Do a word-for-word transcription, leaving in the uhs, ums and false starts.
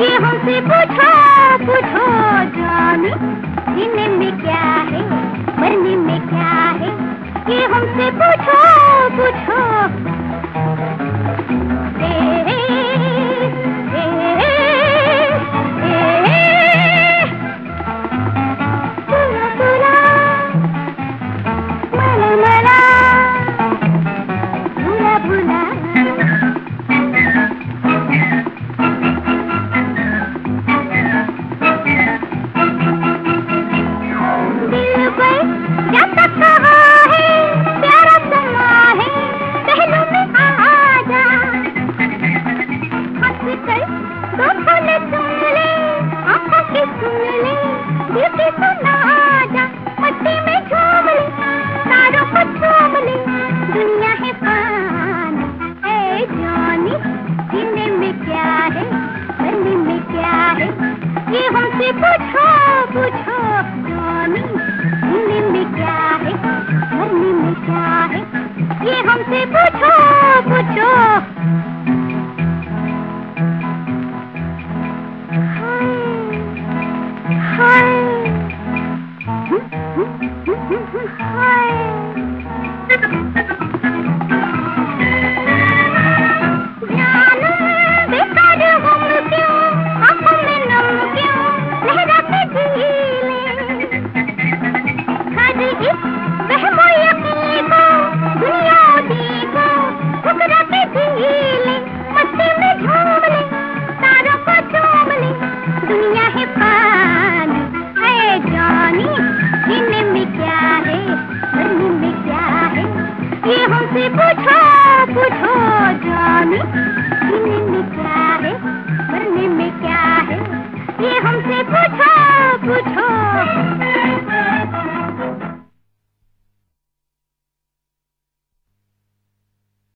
ये हमसे पूछो पूछो जाने, जीने में क्या है मरने में क्या है, ये हमसे पूछो पूछो। ए, ए, ए, ए, ए, पूरा पूरा मला मला भूला भूला। दुनिया है पानी है जानी, जीने में क्या है मरने में क्या है, ये हमसे पूछो पूछो जानी, जीने में क्या है मरने में क्या है, ये हमसे पूछो पूछो। हाय हाय दुनिया है पानी है जानी, जीने में क्या है मरने में क्या है, ये हमसे पूछो पूछो जानी।